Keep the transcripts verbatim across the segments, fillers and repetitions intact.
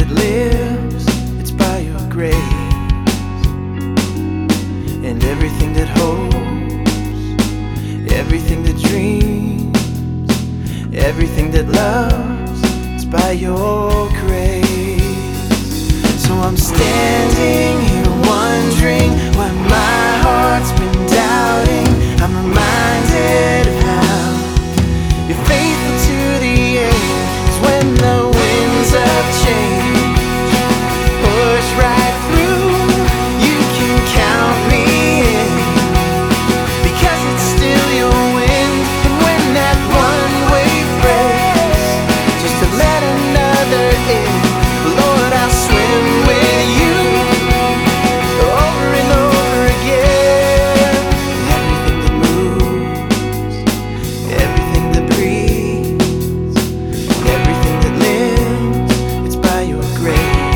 that lives, it's by your grace. And everything that hopes, everything that dreams, everything that loves, it's by your grace. So I'm standing here wondering why my heart's been doubting. I'm reminded of how you're faithful to the end. 'Cause when the winds of change push right through, you can count me in, because it's still your wind. And when that one wave breaks, just to let another in, Lord, I'll swim with you over and over again. Everything that moves, everything that breathes, everything that lives, it's by your grace.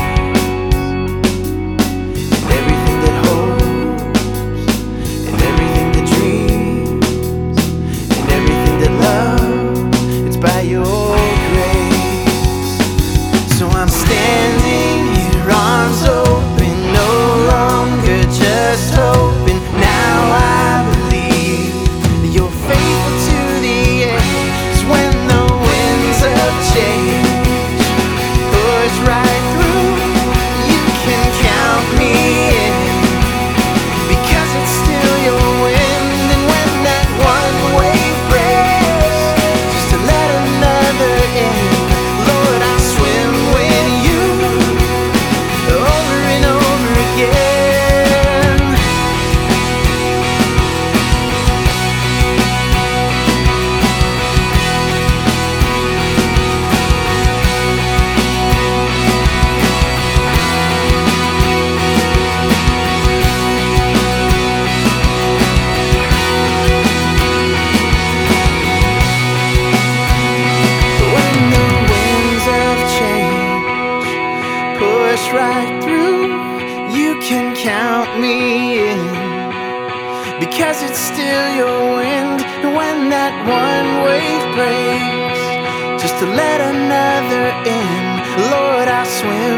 And everything that hopes, and everything that dreams, and everything that loves, it's by your grace. So I'm standing here, arms open, no longer just hoping. Now I believe that you're faithful to the end. 'Cause when the winds of change push right through, you can count me in, because it's still your wind. And when that one wave breaks, just to let another in, Lord, I swim with you over and over again. When the winds of change push right through, you can count me in, because it's still your wind. And when that one wave breaks, just to let another in, Lord, I swim